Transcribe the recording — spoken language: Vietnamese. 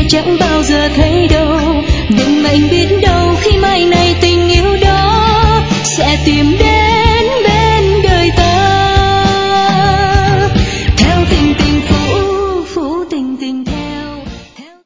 chẳng bao giờ thấy đâu, nhưng anh biết đâu khi mai này tình yêu đó sẽ tìm đến